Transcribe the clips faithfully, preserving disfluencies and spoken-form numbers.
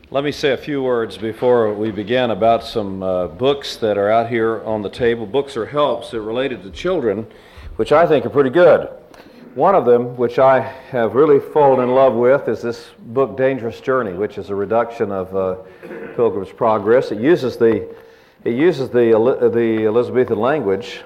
Let me say a few words before we begin about some uh, books that are out here on the table. Books or helps that are related to children, which I think are pretty good. One of them, which I have really fallen in love with, is this book, Dangerous Journey, which is a reduction of uh, Pilgrim's Progress. It uses the it uses the the Elizabethan language,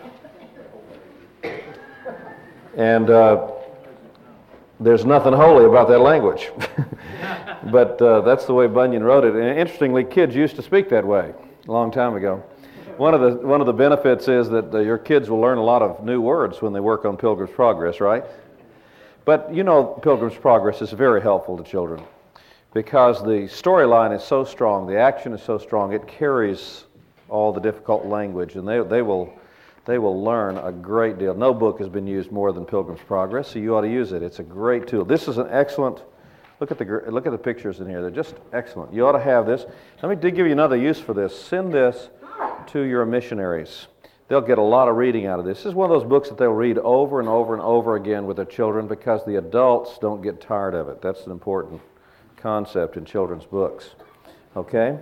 and uh, there's nothing holy about that language. But uh, that's the way Bunyan wrote it. And interestingly, kids used to speak that way a long time ago. One of the one of the benefits is that uh, your kids will learn a lot of new words when they work on Pilgrim's Progress, right? But you know, Pilgrim's Progress is very helpful to children because the storyline is so strong, the action is so strong, it carries all the difficult language, and they they will they will learn a great deal. No book has been used more than Pilgrim's Progress, so you ought to use it. It's a great tool. This is an excellent. Look at the look at the pictures in here. They're just excellent. You ought to have this. Let me give you another use for this. Send this to your missionaries. They'll get a lot of reading out of this. This is one of those books that they'll read over and over and over again with their children because the adults don't get tired of it. That's an important concept in children's books. Okay?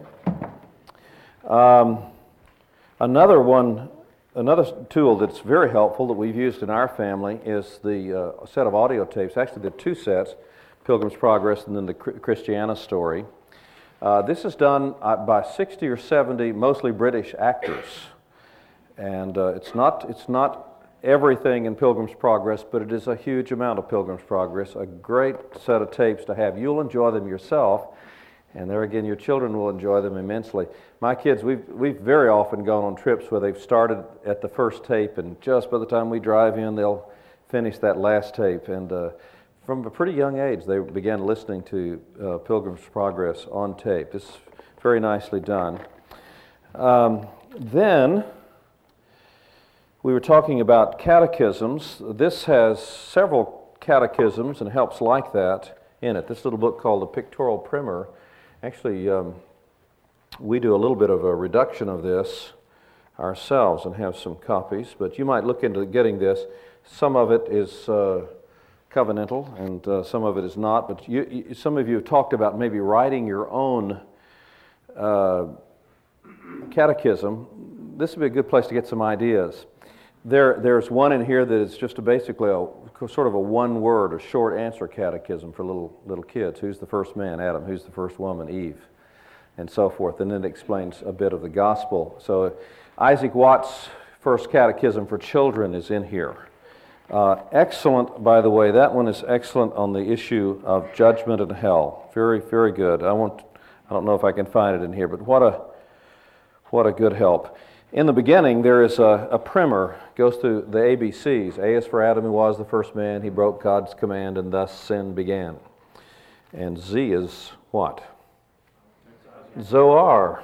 Um, another one, another tool that's very helpful that we've used in our family is the uh, set of audio tapes. Actually, there are two sets. Pilgrim's Progress and then the Christiana story. Uh, this is done uh, by sixty or seventy, mostly British actors. And uh, it's not it's not everything in Pilgrim's Progress, but it is a huge amount of Pilgrim's Progress, a great set of tapes to have. You'll enjoy them yourself, and there again, your children will enjoy them immensely. My kids, we've, we've very often gone on trips where they've started at the first tape, and just by the time we drive in, they'll finish that last tape. And uh, From a pretty young age, they began listening to uh, Pilgrim's Progress on tape. This is very nicely done. Um, then, we were talking about catechisms. This has several catechisms and helps like that in it. This little book called The Pictorial Primer. Actually, um, we do a little bit of a reduction of this ourselves and have some copies, but you might look into getting this. Some of it is Uh, covenantal, and uh, some of it is not, but you, you, some of you have talked about maybe writing your own uh, catechism. This would be a good place to get some ideas. There, there's one in here that is just a basically a sort of a one-word or short answer catechism for little little kids. Who's the first man? Adam. Who's the first woman? Eve. And so forth. And then it explains a bit of the gospel. So Isaac Watts' first catechism for children is in here. Uh, excellent, by the way, that one is excellent on the issue of judgment and hell. Very, very good. I won't, I don't know if I can find it in here, but what a what a good help. In the beginning, there is a, a primer, goes through the A B Cs. A is for Adam, who was the first man. He broke God's command, and thus sin began. And Z is what? Zoar.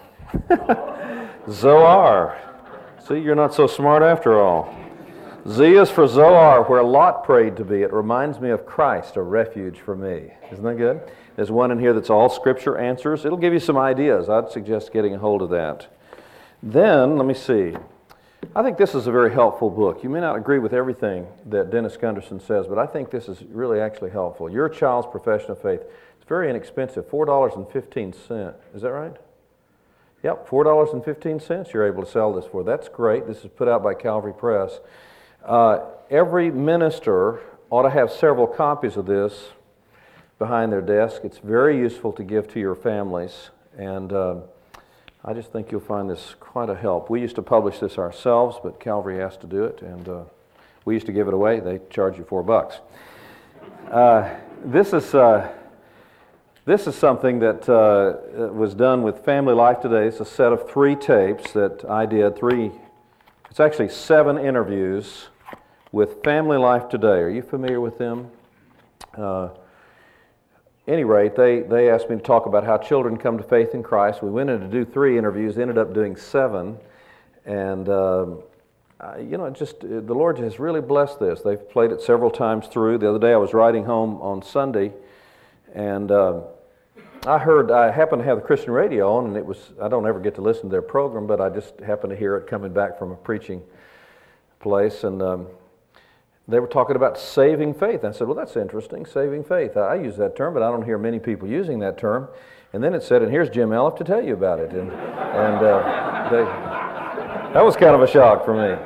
Zoar. See, you're not so smart after all. Z is for Zoar, where Lot prayed to be. It reminds me of Christ, a refuge for me. Isn't that good? There's one in here that's all Scripture answers. It'll give you some ideas. I'd suggest getting a hold of that. Then, let me see. I think this is a very helpful book. You may not agree with everything that Dennis Gunderson says, but I think this is really actually helpful. Your Child's Profession of Faith. It's very inexpensive, four dollars and fifteen cents. Is that right? Yep, four dollars and fifteen cents you're able to sell this for. That's great. This is put out by Calvary Press. Uh, every minister ought to have several copies of this behind their desk. It's very useful to give to your families, and uh, I just think you'll find this quite a help. We used to publish this ourselves, but Calvary asked to do it, and uh, we used to give it away. They charge you four bucks. Uh, this is uh, this is something that uh, was done with Family Life Today. It's a set of three tapes that I did. Three. It's actually seven interviews with Family Life Today. Are you familiar with them? Uh, any rate, they, they asked me to talk about how children come to faith in Christ. We went in to do three interviews, ended up doing seven. And, uh, you know, it just the Lord has really blessed this. They've played it several times through. The other day I was riding home on Sunday, and uh, I heard, I happened to have the Christian radio on, and it was, I don't ever get to listen to their program, but I just happened to hear it coming back from a preaching place, and um, they were talking about saving faith. I said, well, that's interesting, saving faith. I use that term, but I don't hear many people using that term. And then it said, and here's Jim Elliff to tell you about it. And, and uh, they, that was kind of a shock for me.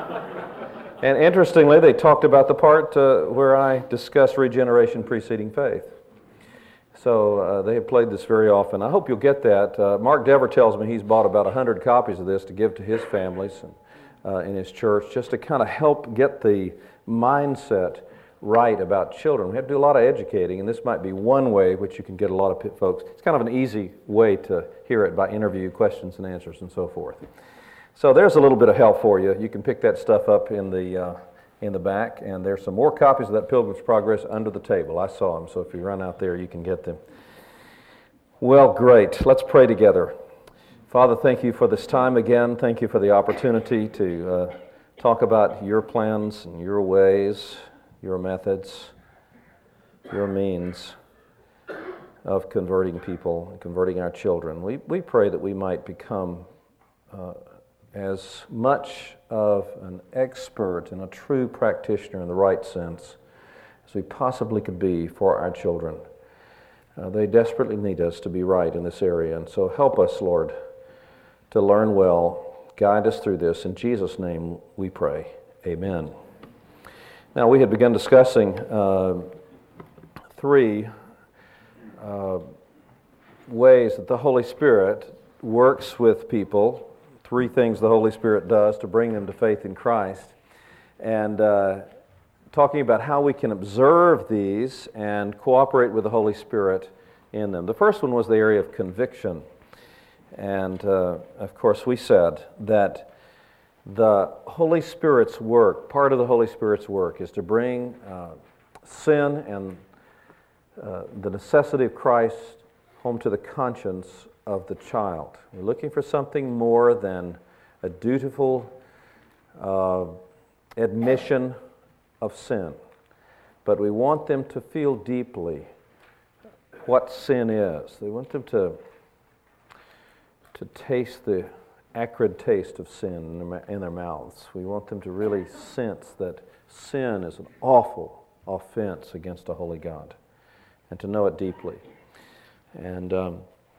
And interestingly, they talked about the part uh, where I discussed regeneration preceding faith. So uh, they have played this very often. I hope you'll get that. Uh, Mark Dever tells me he's bought about one hundred copies of this to give to his families and uh, in his church, just to kind of help get the mindset right about children. We have to do a lot of educating, and this might be one way which you can get a lot of folks. It's kind of an easy way to hear it by interview, questions and answers, and so forth. So there's a little bit of help for you. You can pick that stuff up in the uh, in the back, and there's some more copies of that Pilgrim's Progress under the table. I saw them, so if you run out there, you can get them. Well, great. Let's pray together. Father, thank you for this time again. Thank you for the opportunity to uh, talk about your plans and your ways, your methods, your means of converting people and converting our children. We, we pray that we might become uh, as much of an expert and a true practitioner in the right sense as we possibly could be for our children. Uh, they desperately need us to be right in this area, and so help us, Lord, to learn well. Guide us through this. In Jesus' name we pray. Amen. Now, we had begun discussing uh, three uh, ways that the Holy Spirit works with people. Three things the Holy Spirit does to bring them to faith in Christ, and uh, talking about how we can observe these and cooperate with the Holy Spirit in them. The first one was the area of conviction, and uh, of course we said that the Holy Spirit's work, part of the Holy Spirit's work, is to bring uh, sin and uh, the necessity of Christ home to the conscience of the child. We're looking for something more than a dutiful uh, admission of sin. But we want them to feel deeply what sin is. We want them to, to taste the acrid taste of sin in their, in their mouths. We want them to really sense that sin is an awful offense against a holy God, and to know it deeply. And um,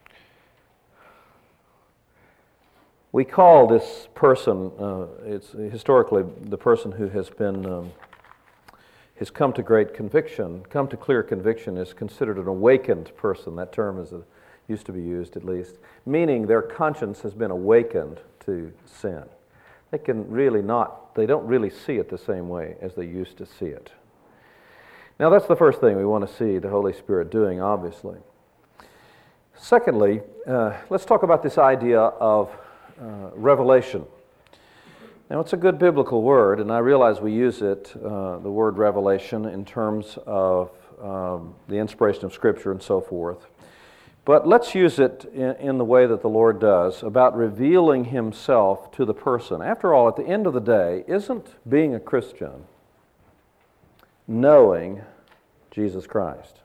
we call this person, uh, it's historically the person who has been, um, has come to great conviction, come to clear conviction is considered an awakened person. That term is a, used to be used at least, meaning their conscience has been awakened to sin. They can really not, they don't really see it the same way as they used to see it. Now that's the first thing we want to see the Holy Spirit doing, obviously. Secondly, uh, let's talk about this idea of uh, revelation. Now it's a good biblical word, and I realize we use it, uh, the word revelation, in terms of um, the inspiration of Scripture and so forth. But let's use it in, in the way that the Lord does, about revealing Himself to the person. After all, at the end of the day, isn't being a Christian knowing Jesus Christ?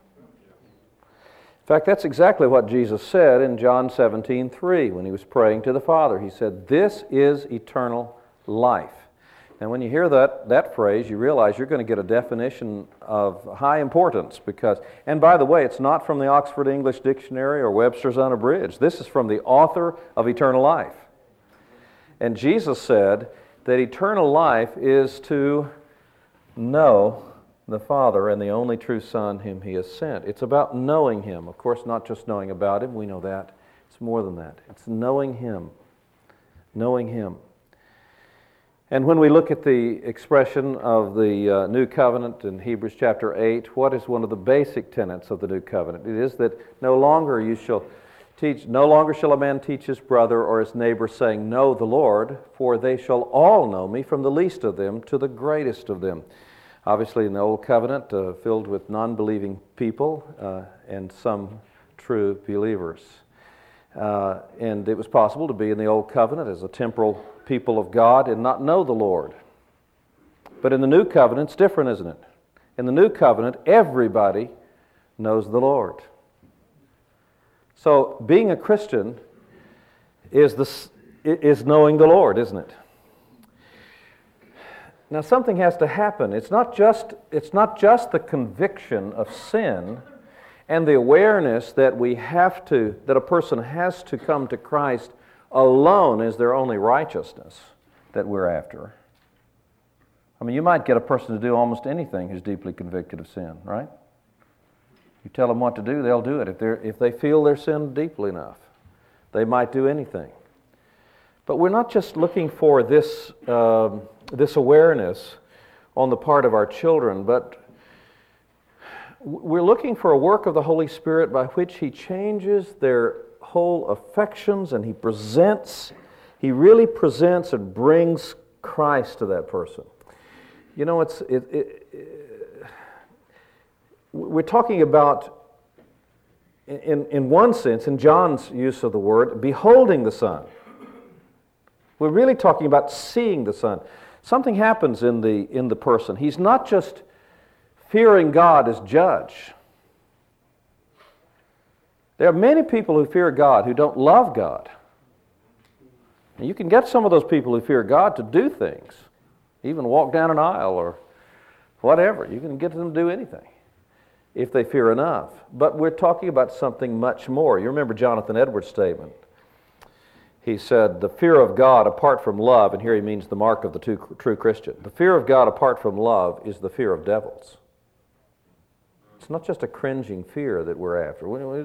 In fact, that's exactly what Jesus said in John seventeen three when He was praying to the Father. He said, "This is eternal life." And when you hear that, that phrase, you realize you're going to get a definition of high importance because, and by the way, it's not from the Oxford English Dictionary or Webster's Unabridged. This is from the author of eternal life. And Jesus said that eternal life is to know the Father and the only true Son whom He has sent. It's about knowing Him. Of course, not just knowing about Him, we know that. It's more than that. It's knowing Him. Knowing Him. And when we look at the expression of the uh, New Covenant in Hebrews chapter eight, what is one of the basic tenets of the New Covenant? It is that no longer you shall teach, no longer shall a man teach his brother or his neighbor, saying, "Know the Lord, for they shall all know me, from the least of them to the greatest of them." Obviously, in the Old Covenant, uh, filled with non-believing people uh, and some true believers. Uh, and it was possible to be in the Old Covenant as a temporal people of God and not know the Lord. But in the New Covenant, it's different, isn't it? In the New Covenant, everybody knows the Lord. So being a Christian is, the, is knowing the Lord, isn't it? Now something has to happen. It's not just, it's not just the conviction of sin and the awareness that we have to, that a person has to come to Christ alone as their only righteousness that we're after. I mean, you might get a person to do almost anything who's deeply convicted of sin, right? You tell them what to do, they'll do it. If they're, if they feel their sin deeply enough, they might do anything. But we're not just looking for this, um, this awareness on the part of our children, but we're looking for a work of the Holy Spirit by which He changes their whole affections, and He presents, He really presents and brings Christ to that person. You know, it's it, it, it, we're talking about, in, in one sense, in John's use of the word, beholding the Son. We're really talking about seeing the Son. Something happens in the in the person. He's not just fearing God as judge. There are many people who fear God who don't love God. And you can get some of those people who fear God to do things, even walk down an aisle or whatever. You can get them to do anything if they fear enough. But we're talking about something much more. You remember Jonathan Edwards' statement. He said, the fear of God apart from love, and here he means the mark of the true, true Christian, the fear of God apart from love is the fear of devils. It's not just a cringing fear that we're after. We, we,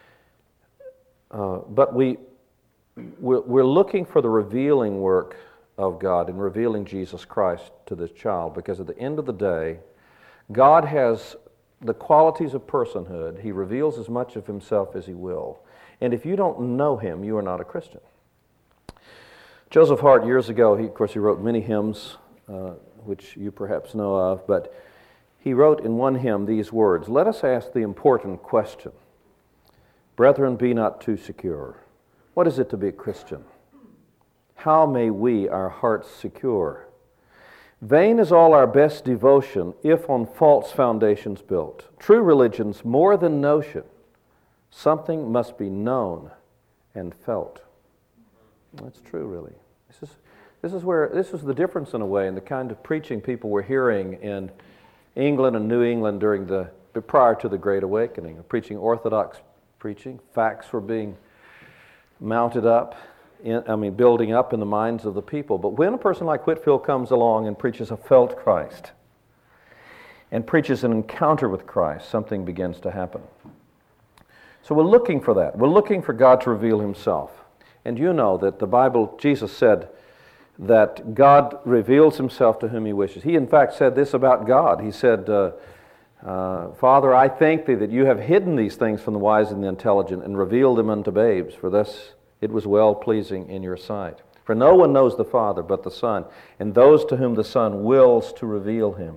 uh, but we, we're, we're looking for the revealing work of God in revealing Jesus Christ to this child, because at the end of the day, God has the qualities of personhood. He reveals as much of Himself as He will. And if you don't know Him, you are not a Christian. Joseph Hart, years ago, he, of course, he wrote many hymns, uh, which you perhaps know of, but he wrote in one hymn these words, "Let us ask the important question. Brethren, be not too secure. What is it to be a Christian? How may we our hearts secure? Vain is all our best devotion if on false foundations built. True religion's more than notion. Something must be known and felt." That's true, really. This is this is where this is the difference in a way in the kind of preaching people were hearing in England and New England during the prior to the Great Awakening. Preaching orthodox preaching, facts were being mounted up, in, I mean, building up in the minds of the people. But when a person like Whitefield comes along and preaches a felt Christ and preaches an encounter with Christ, something begins to happen. So we're looking for that. We're looking for God to reveal Himself. And you know that the Bible, Jesus said that God reveals Himself to whom He wishes. He in fact said this about God. He said, uh, uh, Father, I thank Thee that You have hidden these things from the wise and the intelligent and revealed them unto babes, for thus it was well-pleasing in Your sight. For no one knows the Father but the Son, and those to whom the Son wills to reveal Him.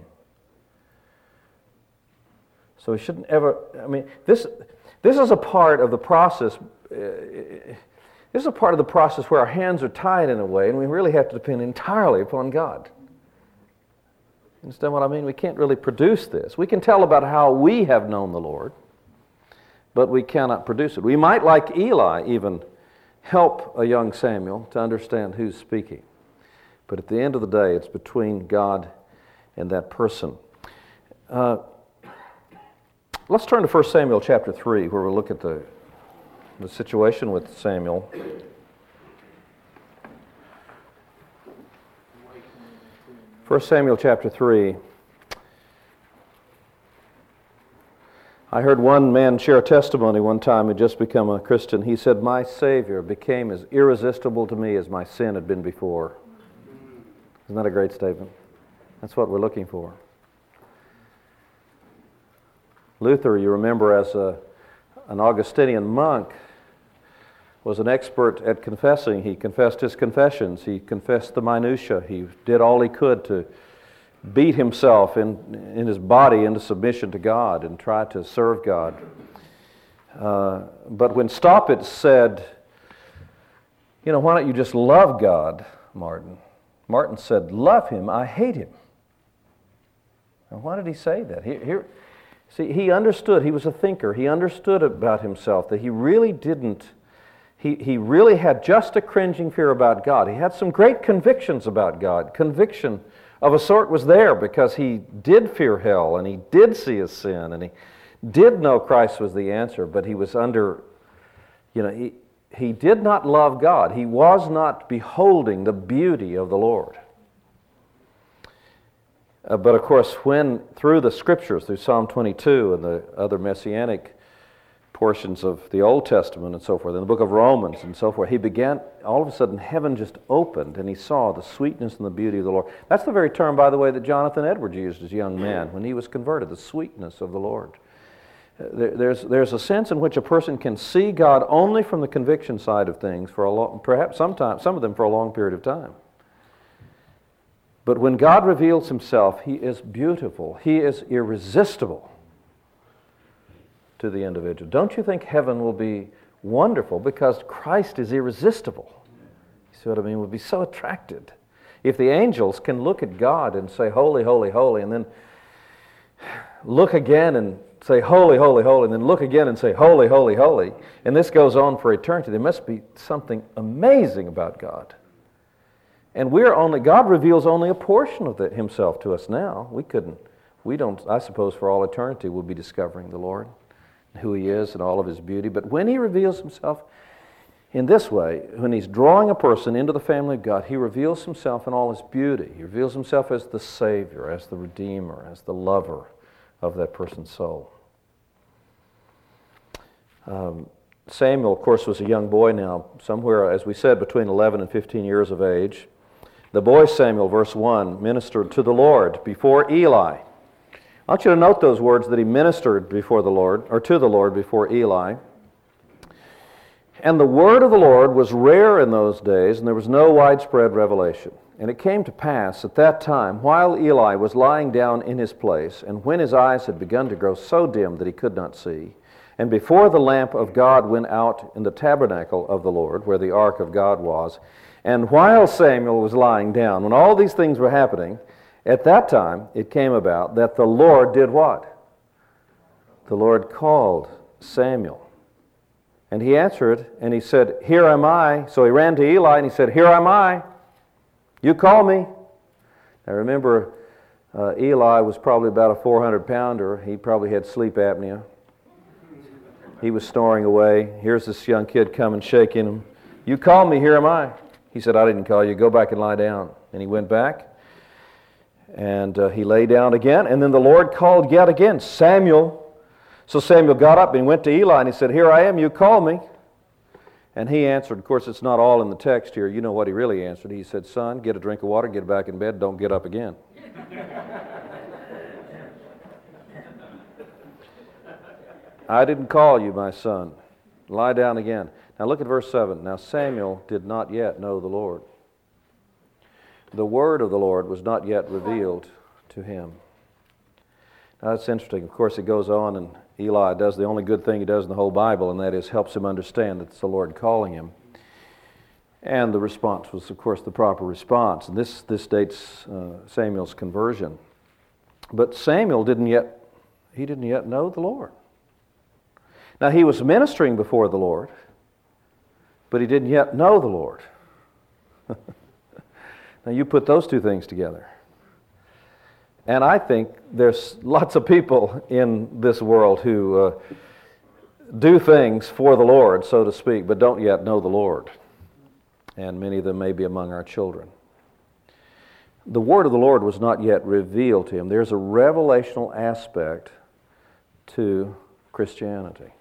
So we shouldn't ever, I mean, this, this is a part of the process. Uh, This is a part of the process where our hands are tied in a way, and we really have to depend entirely upon God. Understand what I mean? We can't really produce this. We can tell about how we have known the Lord, but we cannot produce it. We might, like Eli, even help a young Samuel to understand who's speaking. But at the end of the day, it's between God and that person. Uh, let's turn to First Samuel chapter three, where we'll look at the the situation with Samuel. First Samuel chapter three. I heard one man share a testimony one time who had just become a Christian. He said, "My Savior became as irresistible to me as my sin had been before." Isn't that a great statement? That's what we're looking for. Luther, you remember, as a, an Augustinian monk, was an expert at confessing. He confessed his confessions. He confessed the minutiae. He did all he could to beat himself in, in his body into submission to God and try to serve God. Uh, but when Stoppett said, you know, why don't you just love God, Martin? Martin said, love Him, I hate Him. Now, why did he say that? Here, here, see, he understood. He was a thinker. He understood about himself that he really didn't He, he really had just a cringing fear about God. He had some great convictions about God, conviction of a sort was there because he did fear hell and he did see his sin and he did know Christ was the answer, but he was under, you know, he, he did not love God. He was not beholding the beauty of the Lord. Uh, but of course, when through the Scriptures, through Psalm twenty-two and the other messianic portions of the Old Testament and so forth, in the book of Romans and so forth, he began, all of a sudden, heaven just opened and he saw the sweetness and the beauty of the Lord. That's the very term, by the way, that Jonathan Edwards used as a young man when he was converted, the sweetness of the Lord. There, there's, there's a sense in which a person can see God only from the conviction side of things for a long, perhaps sometimes, some of them for a long period of time. But when God reveals himself, he is beautiful. He is irresistible to the individual. Don't you think heaven will be wonderful because Christ is irresistible? You see what I mean? We'll be so attracted. If the angels can look at God and say, holy, holy, holy, and then look again and say, holy, holy, holy, and then look again and say, holy, holy, holy, and this goes on for eternity, there must be something amazing about God. And we're only, God reveals only a portion of the, himself to us now. We couldn't, we don't, I suppose for all eternity we'll be discovering the Lord, who he is and all of his beauty. But when he reveals himself in this way, when he's drawing a person into the family of God, he reveals himself in all his beauty. He reveals himself as the Savior, as the Redeemer, as the lover of that person's soul. Um, Samuel, of course, was a young boy now, somewhere, as we said, between eleven and fifteen years of age. The boy Samuel, verse one, ministered to the Lord before Eli. I want you to note those words, that he ministered before the Lord, or to the Lord before Eli. And the word of the Lord was rare in those days, and there was no widespread revelation. And it came to pass at that time, while Eli was lying down in his place, and when his eyes had begun to grow so dim that he could not see, and before the lamp of God went out in the tabernacle of the Lord, where the ark of God was, and while Samuel was lying down, when all these things were happening, at that time it came about that the Lord did what? The Lord called Samuel. And he answered, and he said, here am I. So he ran to Eli and he said, here am I. You call me. Now remember, uh, Eli was probably about a four hundred pounder. He probably had sleep apnea. He was snoring away. Here's this young kid coming, shaking him. You called me, here am I. He said, I didn't call you. Go back and lie down. And he went back, and uh, he lay down again. And then the Lord called yet again, Samuel. So Samuel got up and went to Eli, and he said, here I am, you call me. And he answered, of course, it's not all in the text here. You know what he really answered. He said, son, get a drink of water, get back in bed, don't get up again. I didn't call you, my son. Lie down again. Now look at verse seven. Now Samuel did not yet know the Lord. The word of the Lord was not yet revealed to him. Now that's interesting. Of course, it goes on, and Eli does the only good thing he does in the whole Bible, and that is helps him understand that it's the Lord calling him. And the response was, of course, the proper response. And this, this dates uh, Samuel's conversion. But Samuel didn't yet, he didn't yet know the Lord. Now, he was ministering before the Lord, but he didn't yet know the Lord. Now, you put those two things together. And I think there's lots of people in this world who uh, do things for the Lord, so to speak, but don't yet know the Lord. And many of them may be among our children. The word of the Lord was not yet revealed to him. There's a revelational aspect to Christianity.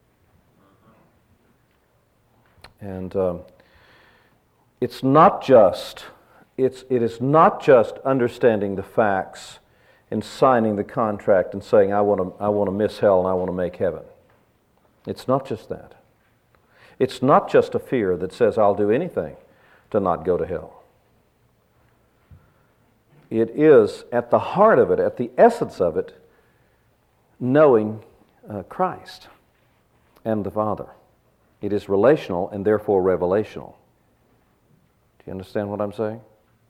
And um, it's not just, it's, it is not just understanding the facts and signing the contract and saying, I want to, I want to miss hell and I want to make heaven. It's not just that. It's not just a fear that says, I'll do anything to not go to hell. It is, at the heart of it, at the essence of it, knowing uh, Christ and the Father. It is relational and therefore revelational. Do you understand what I'm saying?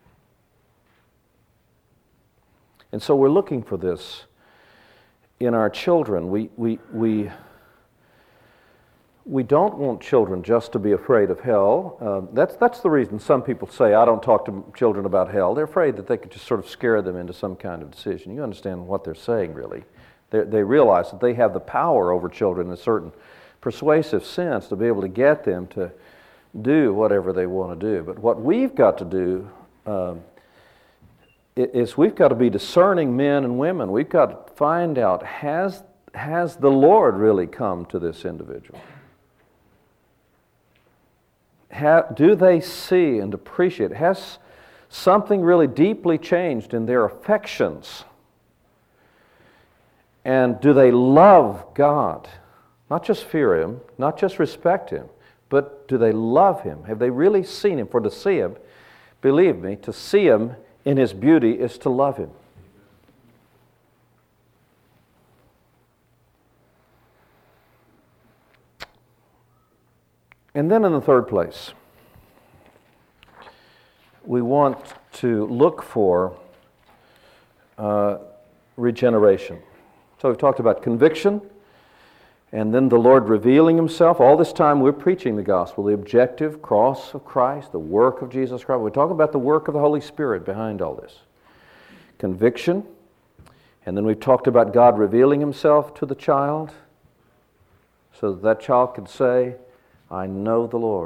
And so we're looking for this in our children. We, we, we, we don't want children just to be afraid of hell. Uh, that's, that's the reason some people say, I don't talk to children about hell. They're afraid that they could just sort of scare them into some kind of decision. You understand what they're saying, really. They're, they realize that they have the power over children in a certain persuasive sense to be able to get them to do whatever they want to do. But what we've got to do um, is we've got to be discerning men and women. We've got to find out, has, has the Lord really come to this individual? Ha, do they see and appreciate? Has something really deeply changed in their affections? And do they love God? Not just fear Him, not just respect Him, but do they love Him? Have they really seen Him? For to see Him, believe me, to see Him in His beauty is to love Him. And then in the third place, we want to look for uh, regeneration. So we've talked about conviction, and then the Lord revealing Himself. All this time we're preaching the gospel, the objective cross of Christ, the work of Jesus Christ. We're talking about the work of the Holy Spirit behind all this. Conviction, and then we've talked about God revealing Himself to the child so that that child could say, I know the Lord.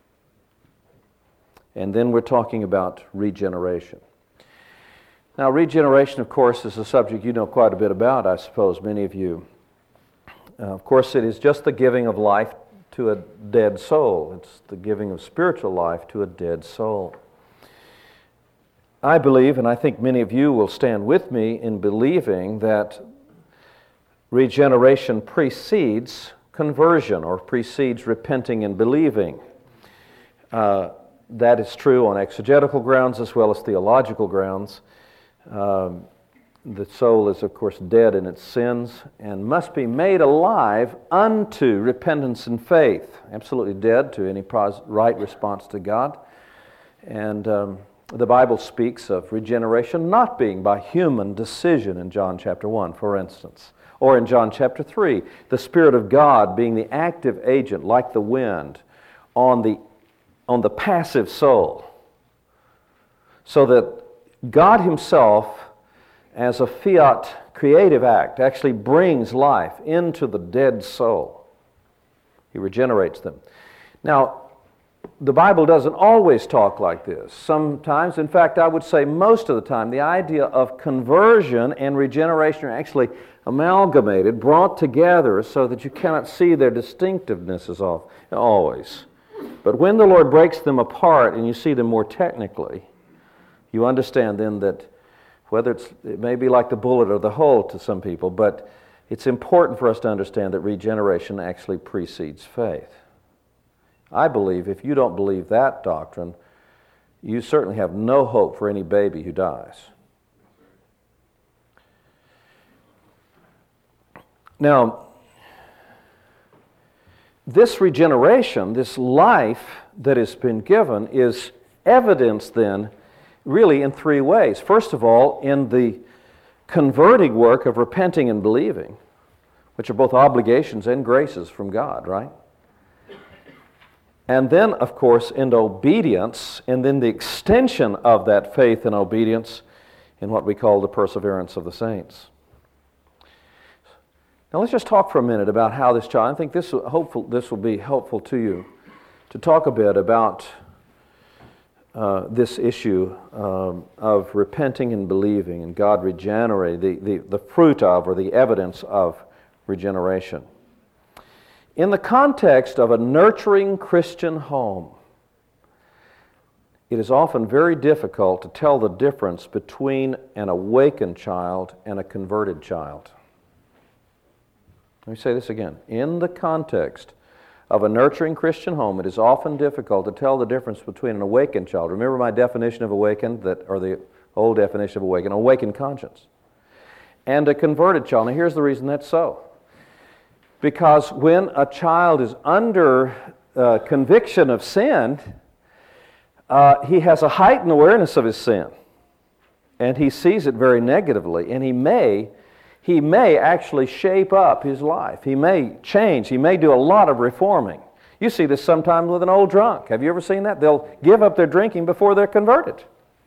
And then we're talking about regeneration. Now, regeneration, of course, is a subject you know quite a bit about, I suppose, many of you. Uh, of course, it is just the giving of life to a dead soul. It's the giving of spiritual life to a dead soul. I believe, and I think many of you will stand with me in believing, that regeneration precedes conversion or precedes repenting and believing. Uh, that is true on exegetical grounds as well as theological grounds. Um, the soul is, of course, dead in its sins and must be made alive unto repentance and faith. Absolutely dead to any pos- right response to God. And um, the Bible speaks of regeneration not being by human decision in John chapter one, for instance. Or in John chapter three, the Spirit of God being the active agent, like the wind, on the, on the passive soul. So that God Himself, as a fiat creative act, actually brings life into the dead soul. He regenerates them. Now, the Bible doesn't always talk like this. Sometimes, in fact, I would say most of the time, the idea of conversion and regeneration are actually amalgamated, brought together so that you cannot see their distinctivenesses of, always. But when the Lord breaks them apart and you see them more technically, you understand then that whether it's, it may be like the bullet or the hole to some people, but it's important for us to understand that regeneration actually precedes faith. I believe if you don't believe that doctrine, you certainly have no hope for any baby who dies. Now, this regeneration, this life that has been given, is evidenced then really in three ways. First of all, in the converting work of repenting and believing, which are both obligations and graces from God, right? And then, of course, in obedience, and then the extension of that faith and obedience in what we call the perseverance of the saints. Now let's just talk for a minute about how this child, I think this will, hopeful, this will be helpful to you, to talk a bit about uh, this issue um, of repenting and believing and God regenerating, the, the, the fruit of or the evidence of regeneration. In the context of a nurturing Christian home, it is often very difficult to tell the difference between an awakened child and a converted child. Let me say this again. In the context of a nurturing Christian home, it is often difficult to tell the difference between an awakened child. Remember my definition of awakened, that, or the old definition of awakened, awakened conscience, and a converted child. Now here's the reason that's so. Because when a child is under uh, conviction of sin, uh, he has a heightened awareness of his sin. And he sees it very negatively. And he may, he may actually shape up his life. He may change. He may do a lot of reforming. You see this sometimes with an old drunk. Have you ever seen that? They'll give up their drinking before they're converted.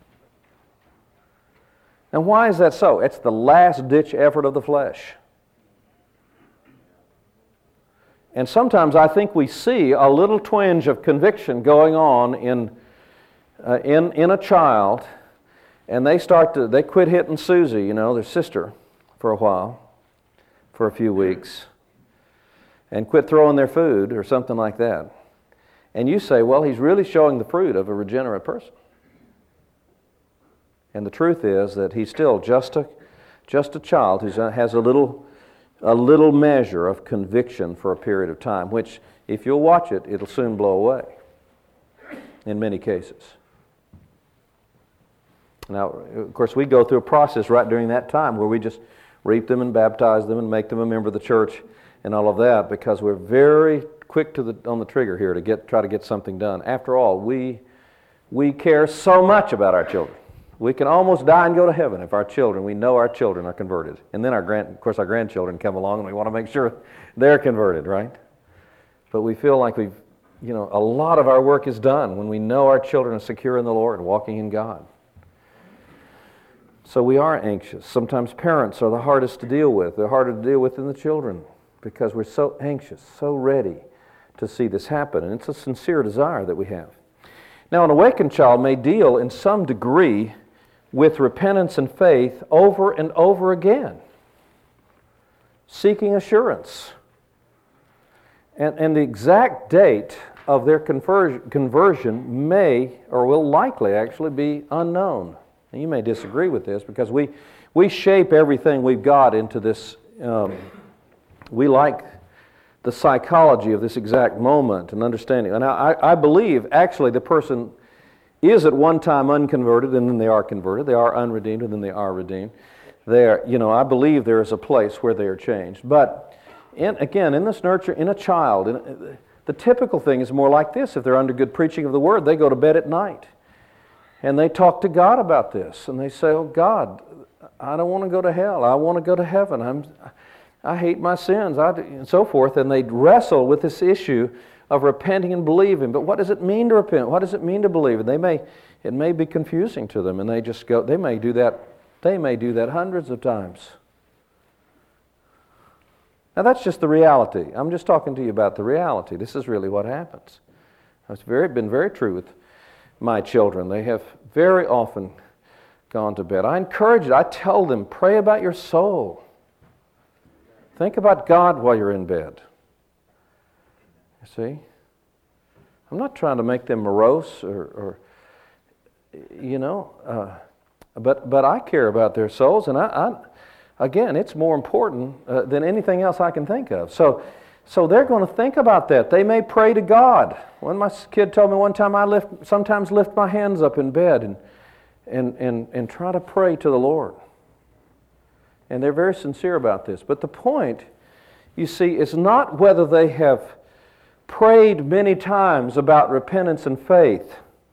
And why is that so? It's the last-ditch effort of the flesh. And sometimes I think we see a little twinge of conviction going on in, uh, in, in a child, and they start to, they quit hitting Susie, you know, their sister, for a while, for a few weeks, and quit throwing their food or something like that. And you say, well, he's really showing the fruit of a regenerate person. And the truth is that he's still just a, just a child who has a little, a little measure of conviction for a period of time, which, if you'll watch it, it'll soon blow away in many cases. Now, of course, we go through a process right during that time where we just reap them and baptize them and make them a member of the church and all of that, because we're very quick to the, on the trigger here to get try to get something done. After all, we we care so much about our children. We can almost die and go to heaven if our children, we know our children are converted. And then, our grand, of course, our grandchildren come along and we want to make sure they're converted, right? But we feel like we've, you know, a lot of our work is done when we know our children are secure in the Lord, walking in God. So we are anxious. Sometimes parents are the hardest to deal with. They're harder to deal with than the children because we're so anxious, so ready to see this happen. And it's a sincere desire that we have. Now, an awakened child may deal in some degree with repentance and faith over and over again, seeking assurance. And, and the exact date of their conversion, conversion may or will likely actually be unknown. And you may disagree with this because we, we shape everything we've got into this. Um, we like the psychology of this exact moment and understanding. And I, I believe actually the person is at one time unconverted and then they are converted. They are unredeemed and then they are redeemed. There, you know, I believe there is a place where they are changed. But in, again, in this nurture, in a child, in, the typical thing is more like this. If they're under good preaching of the Word, they go to bed at night. And they talk to God about this. And they say, oh, God, I don't want to go to hell. I want to go to heaven. I'm, I hate my sins, I, and so forth. And they wrestle with this issue of repenting and believing. But what does it mean to repent? What does it mean to believe? And they may, it may be confusing to them. And they just go, they may do that, they may do that hundreds of times. Now that's just the reality. I'm just talking to you about the reality. This is really what happens. It's very, been very true with my children. They have very often gone to bed. I encourage it. I tell them, pray about your soul. Think about God while you're in bed. You see? I'm not trying to make them morose or, or you know, uh, but but I care about their souls, and I, I again, it's more important uh, than anything else I can think of. So. So they're going to think about that. They may pray to God. When my kid told me one time, I lift, sometimes lift my hands up in bed and, and, and, and try to pray to the Lord. And they're very sincere about this. But the point, you see, is not whether they have prayed many times about repentance and faith.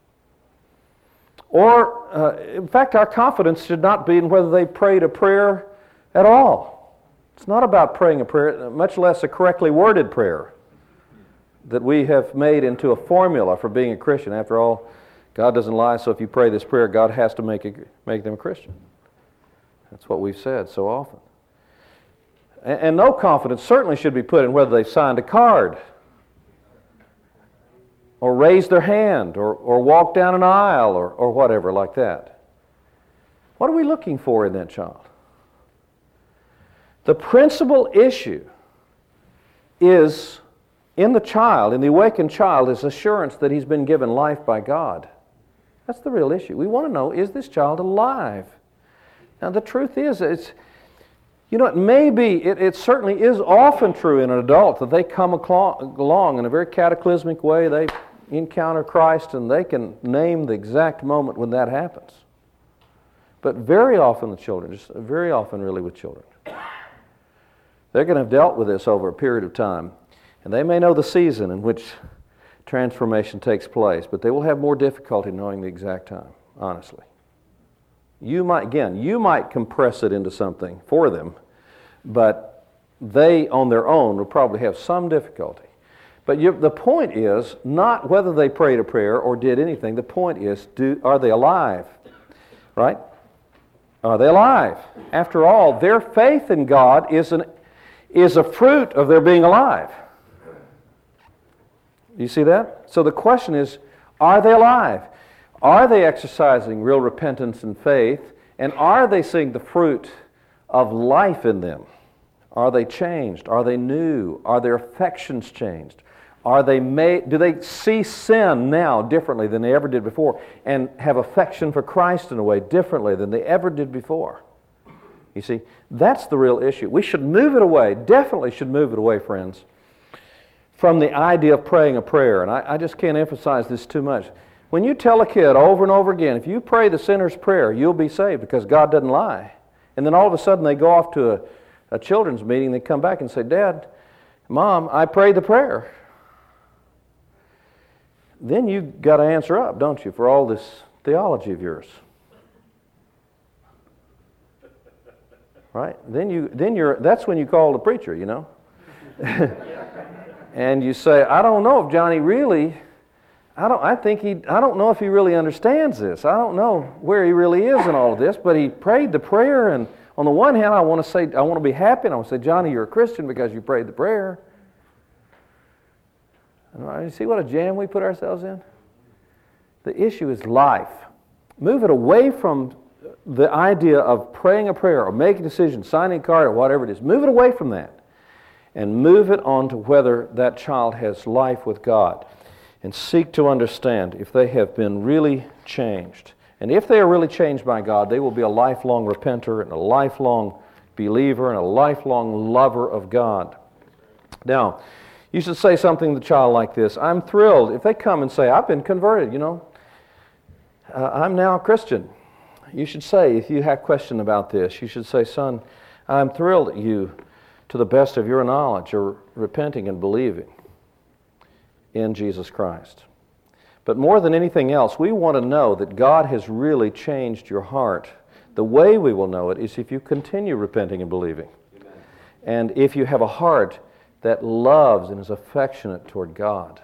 Or, uh, in fact, our confidence should not be in whether they prayed a prayer at all. It's not about praying a prayer, much less a correctly worded prayer that we have made into a formula for being a Christian. After all, God doesn't lie, so if you pray this prayer, God has to make, it, make them a Christian. That's what we've said so often. And, and no confidence certainly should be put in whether they signed a card or raised their hand or, or walked down an aisle or, or whatever like that. What are we looking for in that child? The principal issue is in the child, in the awakened child, is assurance that he's been given life by God. That's the real issue. We want to know, is this child alive? Now the truth is, it's, you know, it may be, it, it certainly is often true in an adult that they come along in a very cataclysmic way, they encounter Christ and they can name the exact moment when that happens. But very often the children, just very often really with children, they're going to have dealt with this over a period of time. And they may know the season in which transformation takes place, but they will have more difficulty knowing the exact time, honestly. You might, again, you might compress it into something for them, but they on their own would probably have some difficulty. But you, the point is not whether they prayed a prayer or did anything. The point is, do, are they alive? Right? Are they alive? After all, their faith in God is, an, is a fruit of their being alive. You see that? So the question is, are they alive? Are they exercising real repentance and faith? And are they seeing the fruit of life in them? Are they changed? Are they new? Are their affections changed? Are they made, do they see sin now differently than they ever did before and have affection for Christ in a way differently than they ever did before? You see, that's the real issue. We should move it away, definitely should move it away, friends, from the idea of praying a prayer. And I, I just can't emphasize this too much. When you tell a kid over and over again, if you pray the sinner's prayer, you'll be saved because God doesn't lie. And then all of a sudden they go off to a, a children's meeting, they come back and say, Dad, Mom, I prayed the prayer. Then you got to answer up, don't you, for all this theology of yours. Right? Then you then you're that's when you call the preacher, you know. And you say, I don't know if Johnny really I don't I think he I don't know if he really understands this. I don't know where he really is in all of this, but he prayed the prayer, and on the one hand I want to say I want to be happy, and I want to say, Johnny, you're a Christian because you prayed the prayer. You see what a jam we put ourselves in? The issue is life. Move it away from the idea of praying a prayer or making a decision, signing a card or whatever it is. Move it away from that and move it on to whether that child has life with God, and seek to understand if they have been really changed. And if they are really changed by God, they will be a lifelong repenter and a lifelong believer and a lifelong lover of God. Now, you should say something to the child like this. I'm thrilled. If they come and say, I've been converted, you know, uh, I'm now a Christian. You should say, if you have a question about this, you should say, son, I'm thrilled that you, to the best of your knowledge, are repenting and believing in Jesus Christ. But more than anything else, we want to know that God has really changed your heart. The way we will know it is if you continue repenting and believing. Amen. And if you have a heart that loves and is affectionate toward God.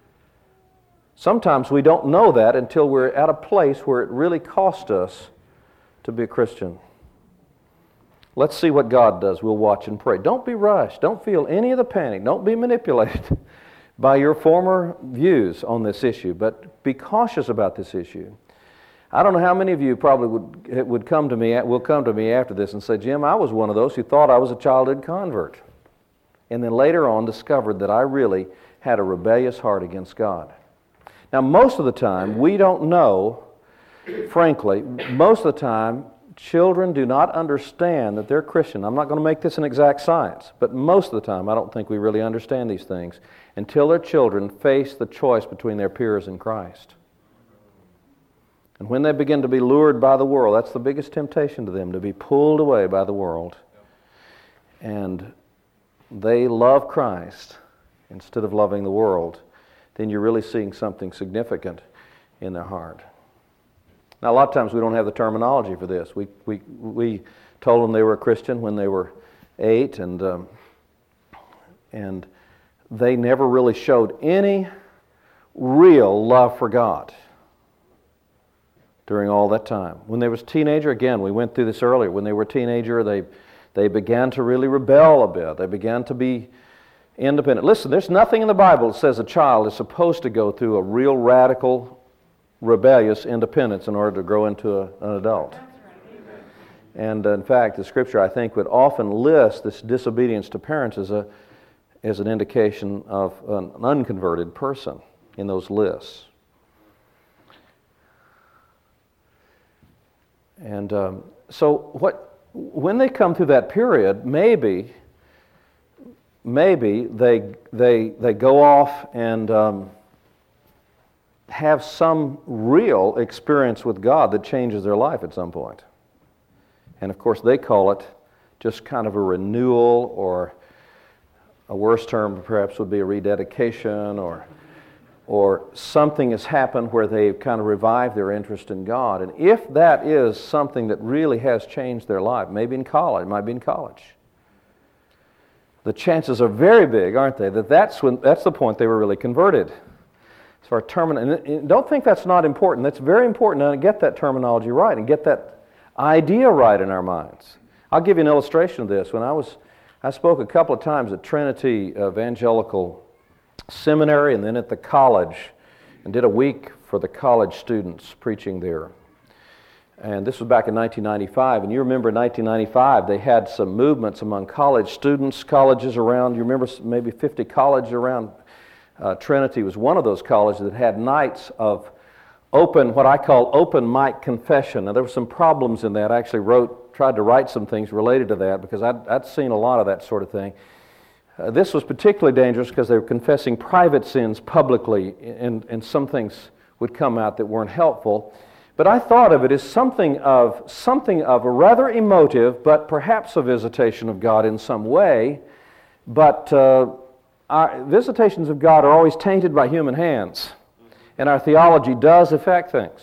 Sometimes we don't know that until we're at a place where it really costs us to be a Christian. Let's see what God does. We'll watch and pray. Don't be rushed. Don't feel any of the panic. Don't be manipulated by your former views on this issue, but be cautious about this issue. I don't know how many of you probably would would come to me, will come to me after this and say, Jim, I was one of those who thought I was a childhood convert, and then later on discovered that I really had a rebellious heart against God. Now, most of the time, we don't know, frankly, most of the time, children do not understand that they're Christian. I'm not going to make this an exact science, but most of the time, I don't think we really understand these things until their children face the choice between their peers and Christ. And when they begin to be lured by the world, that's the biggest temptation to them, to be pulled away by the world. And they love Christ instead of loving the world, then you're really seeing something significant in their heart. Now, a lot of times we don't have the terminology for this. We we we told them they were a Christian when they were eight, and um, and they never really showed any real love for God during all that time. When they was a teenager, again, we went through this earlier. When they were a teenager, they they began to really rebel a bit. They began to be independent. Listen, there's nothing in the Bible that says a child is supposed to go through a real radical, rebellious independence in order to grow into a, an adult. And uh, in fact, the Scripture, I think, would often list this disobedience to parents as a as an indication of an unconverted person in those lists. And um, so, what when they come through that period, maybe. Maybe they they they go off and um, have some real experience with God that changes their life at some point. And of course, they call it just kind of a renewal, or a worse term perhaps would be a rededication, or or something has happened where they've kind of revived their interest in God. And if that is something that really has changed their life, maybe in college, it might be in college. the chances are very big, aren't they, that that's, when, that's the point they were really converted. So our termin- and don't think that's not important. That's very important to get that terminology right and get that idea right in our minds. I'll give you an illustration of this. When I was, I spoke a couple of times at Trinity Evangelical Seminary and then at the college, and did a week for the college students preaching there. And this was back in nineteen ninety-five, and you remember in nineteen ninety-five they had some movements among college students, colleges around, you remember maybe fifty colleges around. Uh, Trinity was one of those colleges that had nights of open, what I call open mic confession. Now there were some problems in that. I actually wrote, tried to write some things related to that because I'd, I'd seen a lot of that sort of thing. Uh, this was particularly dangerous because they were confessing private sins publicly, and, and some things would come out that weren't helpful. But I thought of it as something of something of a rather emotive, but perhaps a visitation of God in some way. But uh, our visitations of God are always tainted by human hands, and our theology does affect things.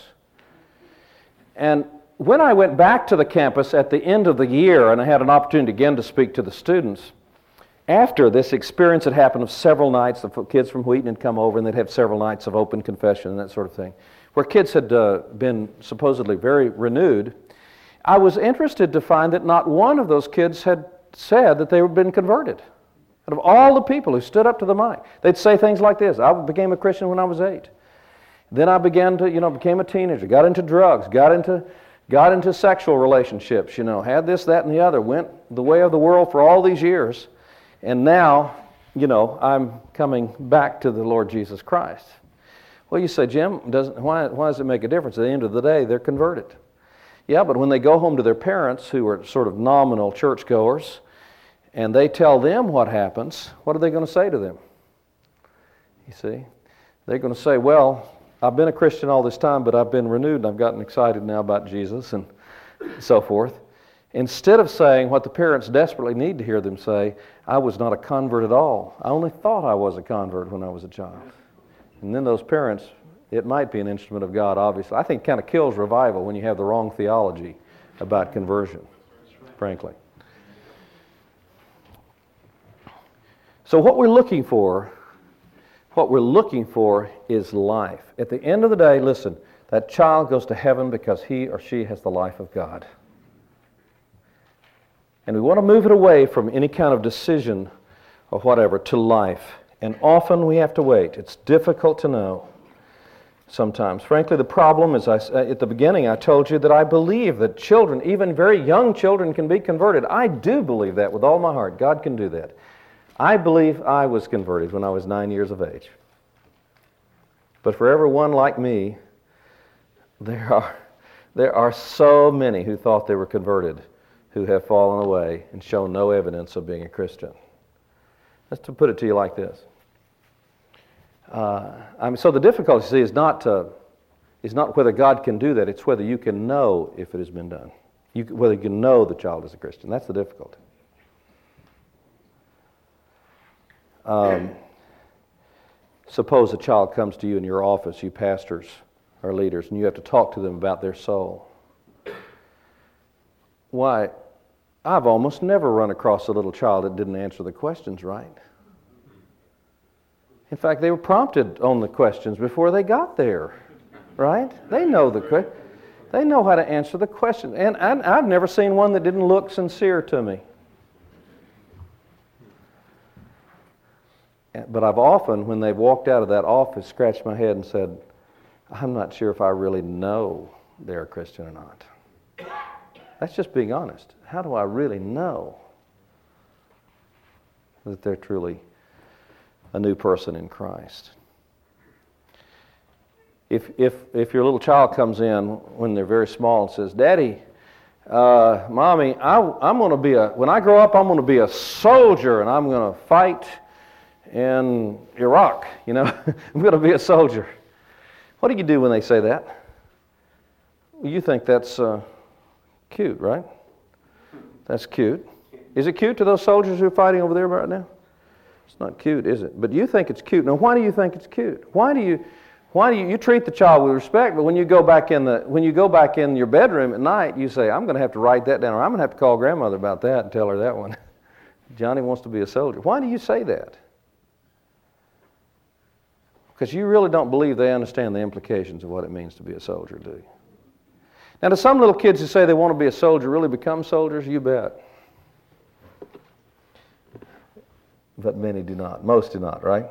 And when I went back to the campus at the end of the year, and I had an opportunity again to speak to the students, after this experience had happened of several nights, the kids from Wheaton had come over, and they'd have several nights of open confession and that sort of thing, where kids had uh, been supposedly very renewed, I was interested to find that not one of those kids had said that they had been converted. Out of all the people who stood up to the mic, they'd say things like this: I became a Christian when I was eight. Then I began to, you know, became a teenager, got into drugs, got into, got into sexual relationships, you know, had this, that, and the other, went the way of the world for all these years, and now, you know, I'm coming back to the Lord Jesus Christ. Well, you say, Jim, doesn't, why, why does it make a difference? At the end of the day, they're converted. Yeah, but when they go home to their parents, who are sort of nominal churchgoers, and they tell them what happens, what are they going to say to them? You see? They're going to say, well, I've been a Christian all this time, but I've been renewed, and I've gotten excited now about Jesus, and so forth. Instead of saying what the parents desperately need to hear them say, I was not a convert at all. I only thought I was a convert when I was a child. And then those parents, it might be an instrument of God, obviously. I think it kind of kills revival when you have the wrong theology about conversion, frankly. So what we're looking for, what we're looking for is life. At the end of the day, listen, that child goes to heaven because he or she has the life of God. And we want to move it away from any kind of decision or whatever to life. And often we have to wait. It's difficult to know sometimes. Frankly, the problem is, I, at the beginning I told you that I believe that children, even very young children, can be converted. I do believe that with all my heart. God can do that. I believe I was converted when I was nine years of age. But for everyone like me, there are, there are so many who thought they were converted who have fallen away and shown no evidence of being a Christian. Let's to put it to you like this. Uh, I mean, so the difficulty, see, is not uh, is not whether God can do that. It's whether you can know if it has been done. You, whether you can know the child is a Christian. That's the difficulty. Um, suppose a child comes to you in your office, you pastors or leaders, and you have to talk to them about their soul. Why, I've almost never run across a little child that didn't answer the questions right. In fact, they were prompted on the questions before they got there, right? They know the they know how to answer the question. And I, I've never seen one that didn't look sincere to me. But I've often, when they've walked out of that office, scratched my head and said, I'm not sure if I really know they're a Christian or not. That's just being honest. How do I really know that they're truly a new person in Christ? If if if your little child comes in when they're very small and says, Daddy, uh, Mommy, I, I'm going to be a, when I grow up, I'm going to be a soldier and I'm going to fight in Iraq, you know, I'm going to be a soldier. What do you do when they say that? Well, you think that's uh, cute, right? That's cute. Is it cute to those soldiers who are fighting over there right now? It's not cute, is it? But you think it's cute. Now, why do you think it's cute? Why do you, why do you, you treat the child with respect, but when you go back in the, when you go back in your bedroom at night, you say, I'm going to have to write that down, or I'm going to have to call grandmother about that and tell her that one. Johnny wants to be a soldier. Why do you say that? Because you really don't believe they understand the implications of what it means to be a soldier, do you? Now, do some little kids who say they want to be a soldier really become soldiers? You bet. But many do not. Most do not, right?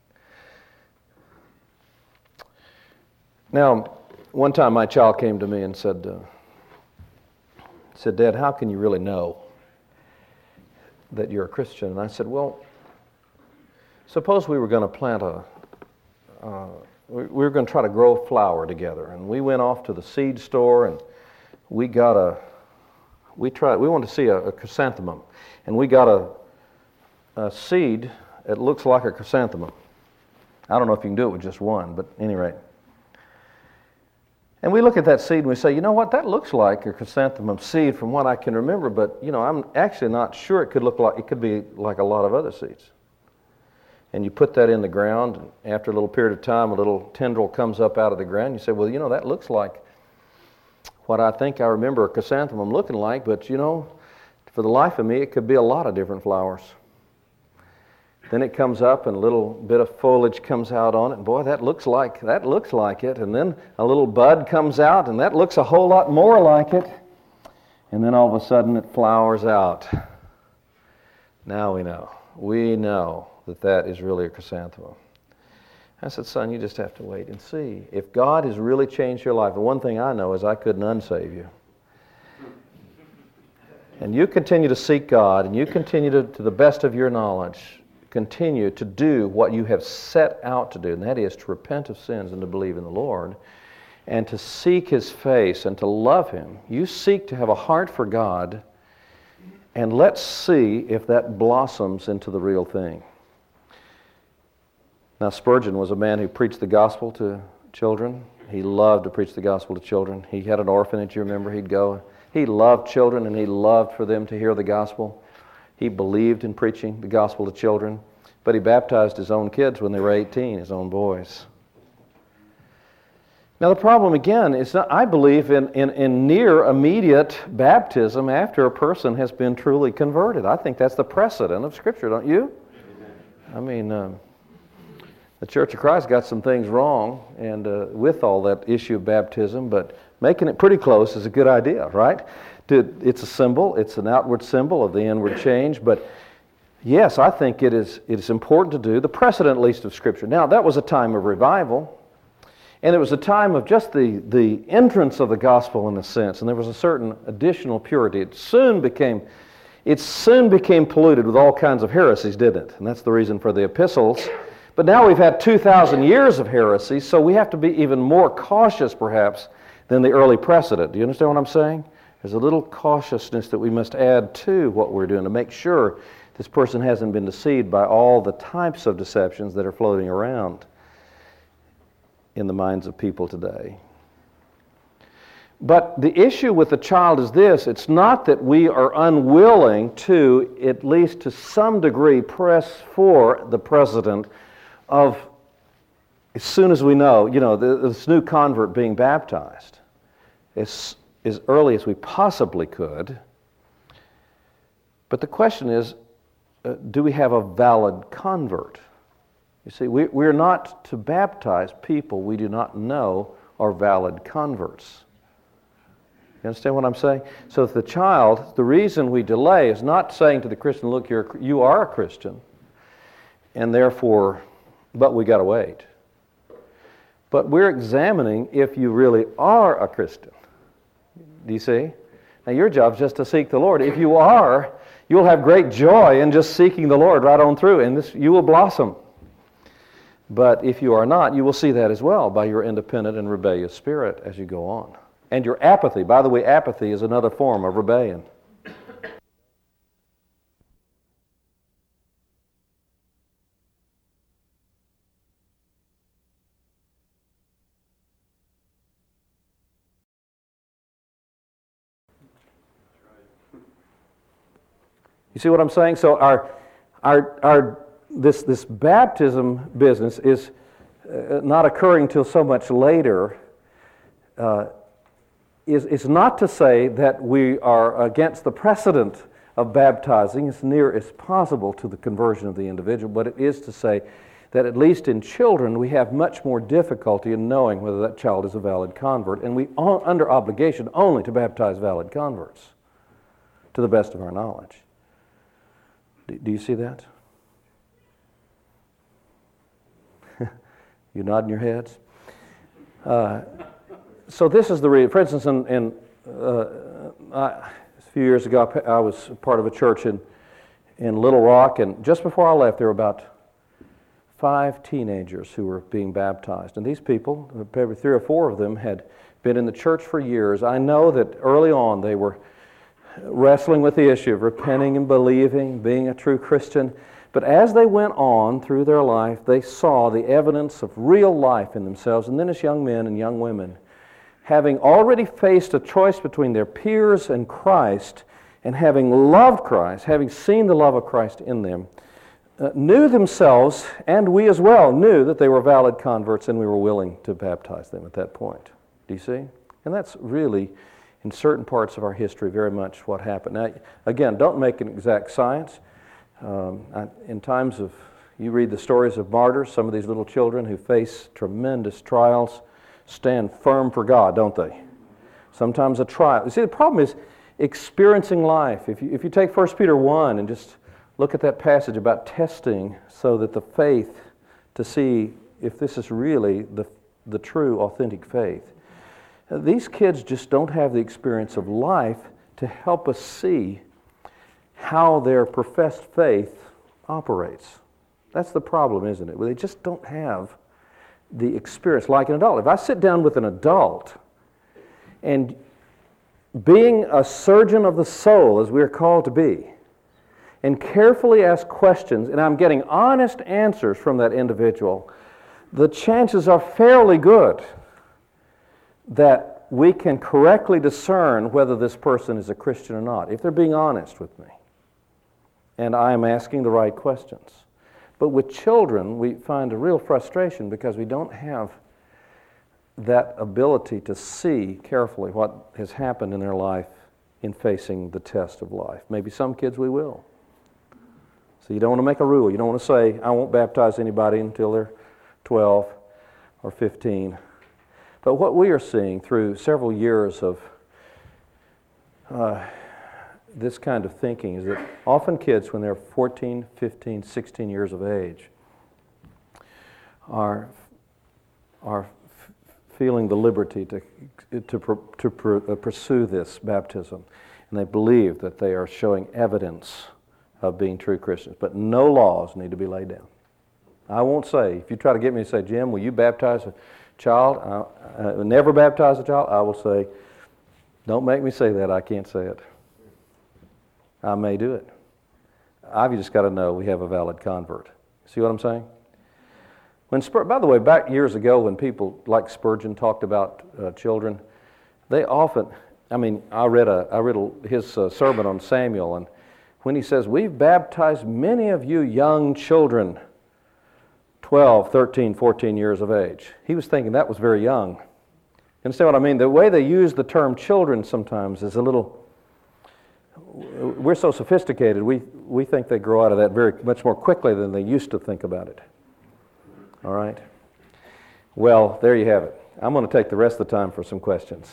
Now, one time my child came to me and said, uh, said, Dad, how can you really know that you're a Christian? And I said, well, suppose we were going to plant a, uh, we were going to try to grow a flower together, and we went off to the seed store and we got a, we tried, we wanted to see a, a chrysanthemum, and we got a, a seed that looks like a chrysanthemum. I don't know if you can do it with just one, but at any rate. And we look at that seed and we say, you know what, that looks like a chrysanthemum seed from what I can remember, but you know, I'm actually not sure it could look like, it could be like a lot of other seeds. And you put that in the ground, and after a little period of time, a little tendril comes up out of the ground. You say, well, you know, that looks like what I think I remember a chrysanthemum looking like, but you know, for the life of me, it could be a lot of different flowers. Then it comes up and a little bit of foliage comes out on it, and boy, that looks like that looks like it. And then a little bud comes out, and that looks a whole lot more like it. And then all of a sudden it flowers out. Now we know. We know that that is really a chrysanthemum. I said, son, you just have to wait and see. If God has really changed your life, the one thing I know is I couldn't unsave you. And you continue to seek God, and you continue to, to the best of your knowledge, continue to do what you have set out to do, and that is to repent of sins and to believe in the Lord, and to seek His face and to love Him. You seek to have a heart for God, and let's see if that blossoms into the real thing. Now, Spurgeon was a man who preached the gospel to children. He loved to preach the gospel to children. He had an orphanage, you remember, he'd go. He loved children, and he loved for them to hear the gospel. He believed in preaching the gospel to children, but he baptized his own kids when they were eighteen, his own boys. Now the problem again is that I believe in, in, in near immediate baptism after a person has been truly converted. I think that's the precedent of Scripture, don't you? I mean, um, the Church of Christ got some things wrong and uh, with all that issue of baptism, but making it pretty close is a good idea, right? It's a symbol, it's an outward symbol of the inward change, but yes, I think it is, it is important to do, the precedent at least of Scripture. Now, that was a time of revival, and it was a time of just the, the entrance of the gospel in a sense, and there was a certain additional purity. It soon became, it soon became polluted with all kinds of heresies, didn't it? And that's the reason for the epistles. But now we've had two thousand years of heresy, so we have to be even more cautious, perhaps, than the early precedent. Do you understand what I'm saying? There's a little cautiousness that we must add to what we're doing to make sure this person hasn't been deceived by all the types of deceptions that are floating around in the minds of people today. But the issue with the child is this: it's not that we are unwilling to, at least to some degree, press for the precedent of, as soon as we know, you know, this new convert being baptized, as, as early as we possibly could. But the question is, uh, do we have a valid convert? You see, we, we're not to baptize people we do not know are valid converts. You understand what I'm saying? So if the child, the reason we delay is not saying to the Christian, look, you're, you are a Christian, and therefore, but we got to wait. But we're examining if you really are a Christian. Do you see? Now your job is just to seek the Lord. If you are, you'll have great joy in just seeking the Lord right on through, and this, you will blossom. But if you are not, you will see that as well by your independent and rebellious spirit as you go on. And your apathy. By the way, apathy is another form of rebellion. You see what I'm saying? So our, our, our, this, this baptism business is uh, not occurring till so much later. Uh, is, is not to say that we are against the precedent of baptizing as near as possible to the conversion of the individual, but it is to say that at least in children we have much more difficulty in knowing whether that child is a valid convert, and we are under obligation only to baptize valid converts, to the best of our knowledge. Do, do you see that? You nodding your heads? Uh, so this is the reason. For instance, in, in uh, I, a few years ago, I was part of a church in, in Little Rock, and just before I left, there were about five teenagers who were being baptized. And these people, maybe three or four of them, had been in the church for years. I know that early on they were wrestling with the issue of repenting and believing, being a true Christian. But as they went on through their life, they saw the evidence of real life in themselves. And then as young men and young women, having already faced a choice between their peers and Christ, and having loved Christ, having seen the love of Christ in them, uh, knew themselves, and we as well knew that they were valid converts, and we were willing to baptize them at that point. Do you see? And that's really, in certain parts of our history, very much what happened. Now, again, don't make an exact science. Um, I, in times of, you read the stories of martyrs, some of these little children who face tremendous trials stand firm for God, don't they? Sometimes a trial. You see, the problem is experiencing life. If you, if you take First Peter one and just look at that passage about testing so that the faith, to see if this is really the, the true, authentic faith. These kids just don't have the experience of life to help us see how their professed faith operates. That's the problem, isn't it? Well, they just don't have the experience like an adult. If I sit down with an adult, and being a surgeon of the soul, as we are called to be, and carefully ask questions, and I'm getting honest answers from that individual, the chances are fairly good that we can correctly discern whether this person is a Christian or not, if they're being honest with me. And I am asking the right questions. But with children, we find a real frustration because we don't have that ability to see carefully what has happened in their life in facing the test of life. Maybe some kids we will. So you don't want to make a rule. You don't want to say, I won't baptize anybody until they're twelve or fifteen. But what we are seeing through several years of uh, this kind of thinking is that often kids, when they're fourteen, fifteen, sixteen years of age, are, are f- feeling the liberty to, to, pr- to pr- uh, pursue this baptism. And they believe that they are showing evidence of being true Christians. But no laws need to be laid down. I won't say, if you try to get me to say, Jim, will you baptize a child? I, I never baptize a child. I will say, don't make me say that. I can't say it. I may do it. I've just got to know we have a valid convert. See what I'm saying? When Spur- by the way, back years ago when people like Spurgeon talked about uh, children, they often, I mean, I read a, I read a, his uh, sermon on Samuel, and when he says, we've baptized many of you young children, twelve, thirteen, fourteen years of age. He was thinking that was very young. You understand what I mean? The way they use the term children sometimes is a little, we're so sophisticated, we, we think they grow out of that very much more quickly than they used to think about it. All right? Well, there you have it. I'm going to take the rest of the time for some questions.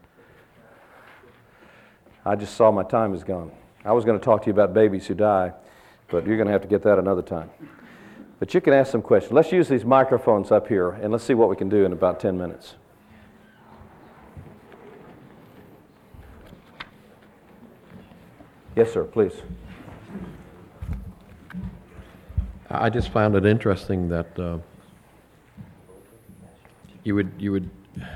I just saw my time is gone. I was going to talk to you about babies who die, but you're going to have to get that another time. But you can ask some questions. Let's use these microphones up here, and let's see what we can do in about ten minutes. Yes, sir, please. I just found it interesting that uh, you would you would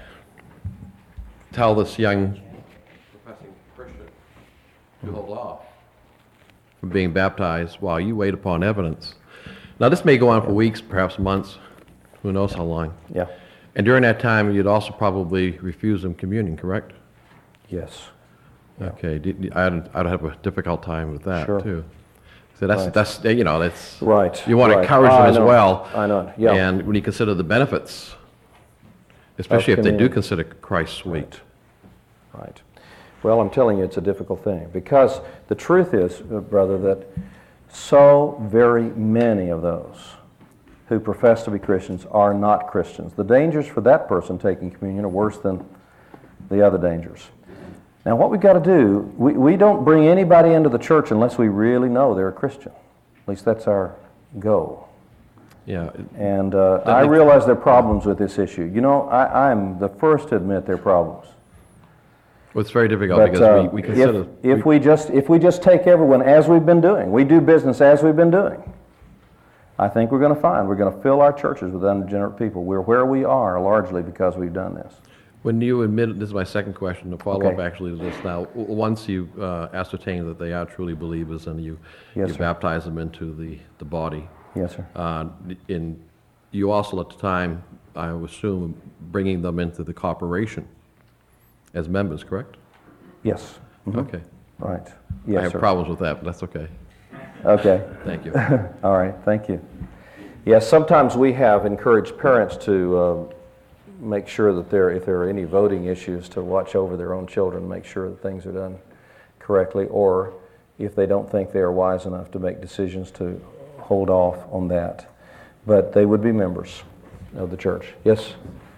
tell this young professing Christian to hold off from being baptized while you wait upon evidence. Now, this may go on for weeks, perhaps months, who knows how long. Yeah. And during that time, you'd also probably refuse them communion, correct? Yes. Okay. Did- I'd, I'd have a difficult time with that, Sure. too. So that's, Right. that's you know, that's... Right. You want to right. encourage I them as know. well. I know, yeah. And when you consider the benefits, especially if they do communion. consider Christ sweet. Right. Well, I'm telling you, it's a difficult thing. Because the truth is, uh, brother, that so very many of those who profess to be Christians are not Christians. The dangers for that person taking communion are worse than the other dangers. Now, what we've got to do, we, we don't bring anybody into the church unless we really know they're a Christian. At least that's our goal. Yeah. And uh, I realize there are problems with this issue. You know, I, I'm the first to admit there are problems. Well, it's very difficult But because uh, we, we consider... if, if we just if we just take everyone as we've been doing, we do business as we've been doing, I think we're going to find we're going to fill our churches with unregenerate people. We're where we are largely because we've done this. When you admit, this is my second question, to follow up Okay. actually to this now, w- once you uh, ascertain that they are truly believers and you, Yes, you sir. baptize them into the, the body, Yes, sir. uh, in, you also at the time, I would assume, bringing them into the corporation as members, correct? Yes. Mhm. Okay. Right. I Yes, have sir. problems with that, but that's okay. Okay. Thank you. All right. Thank you. Yes, sometimes we have encouraged parents to uh, make sure that there, if there are any voting issues, to watch over their own children, make sure that things are done correctly, or if they don't think they are wise enough to make decisions, to hold off on that. But they would be members of the church. Yes?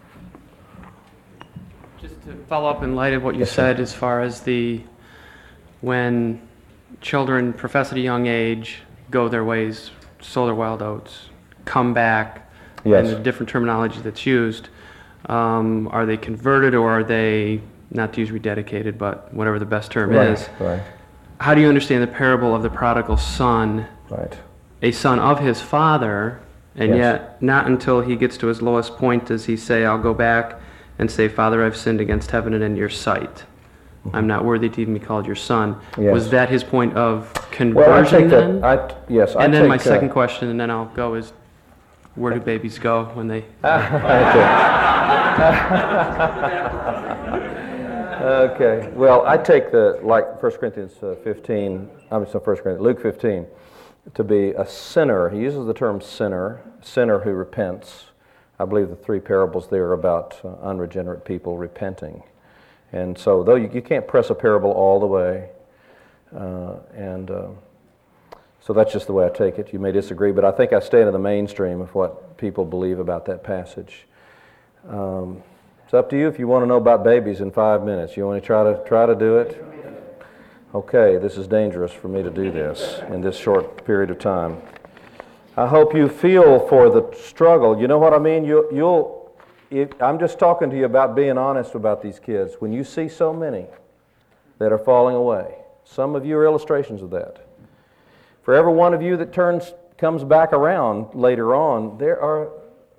Just to follow up in light of what you Yes, sir. said as far as the, when children profess at a young age, go their ways, sow their wild oats, come back, Yes. and the different terminology that's used, um, are they converted or are they, not to use rededicated, but whatever the best term Right. is? Right. How do you understand the parable of the prodigal son, Right. a son of his father, and Yes. yet not until he gets to his lowest point does he say, I'll go back and say, Father, I've sinned against heaven and in your sight. I'm not worthy to even be called your son. Yes. Was that his point of Well, I conversion take then? that. I, yes, I and then take, my uh, second question, and then I'll go, is where do babies go when they... Okay. Well, I take the, like First Corinthians uh, fifteen, I mean, so First Corinthians, Luke fifteen, to be a sinner. He uses the term sinner, sinner who repents. I believe the three parables there are about uh, unregenerate people repenting. And so, though you, you can't press a parable all the way, uh, and uh, so that's just the way I take it. You may disagree, but I think I stay in the mainstream of what people believe about that passage. Um, it's up to you if you want to know about babies in five minutes. You want to try to try to do it? Okay, this is dangerous for me to do this in this short period of time. I hope you feel for the struggle. You know what I mean? You, you'll. If, I'm just talking to you about being honest about these kids. When you see so many that are falling away, some of you are illustrations of that. For every one of you that turns, comes back around later on, there are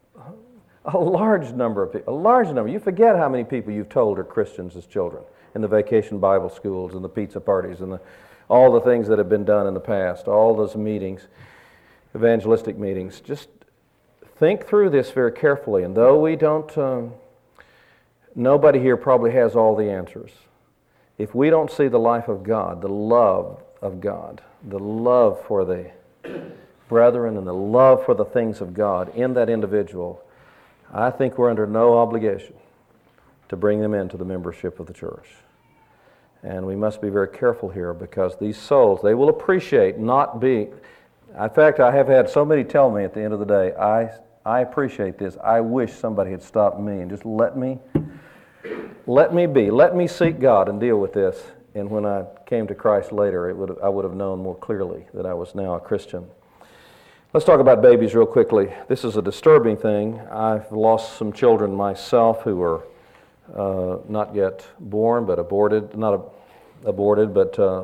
a large number of people, a large number. You forget how many people you've told are Christians as children in the vacation Bible schools and the pizza parties and the, all the things that have been done in the past, all those meetings, evangelistic meetings. Just think through this very carefully. And though we don't, um, nobody here probably has all the answers. If we don't see the life of God, the love of God, the love for the brethren and the love for the things of God in that individual, I think we're under no obligation to bring them into the membership of the church. And we must be very careful here because these souls, they will appreciate not being... In fact, I have had so many tell me at the end of the day, I, I appreciate this. I wish somebody had stopped me and just let me, let me be. Let me seek God and deal with this. And when I came to Christ later, it would I would have known more clearly that I was now a Christian. Let's talk about babies real quickly. This is a disturbing thing. I've lost some children myself who were uh, not yet born, but aborted, not a, aborted, but uh,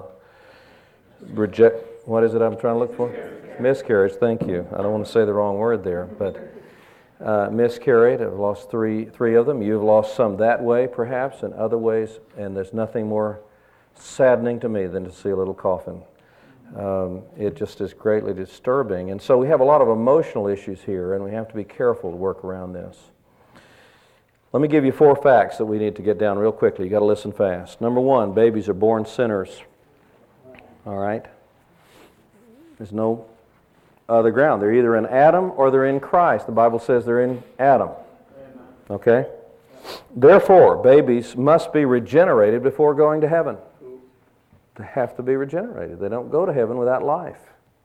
reject, what is it I'm trying to look for? Miscarriage. Miscarriage, thank you. I don't want to say the wrong word there, but uh, miscarried. I've lost three, three of them. You've lost some that way, perhaps, and other ways, and there's nothing more saddening to me than to see a little coffin. Um, it just is greatly disturbing. And so we have a lot of emotional issues here, and we have to be careful to work around this. Let me give you four facts that we need to get down real quickly. You've got to listen fast. Number one, babies are born sinners. All right? There's no other ground. They're either in Adam or they're in Christ. The Bible says they're in Adam. Okay? Therefore, babies must be regenerated before going to heaven. They have to be regenerated. They don't go to heaven without life.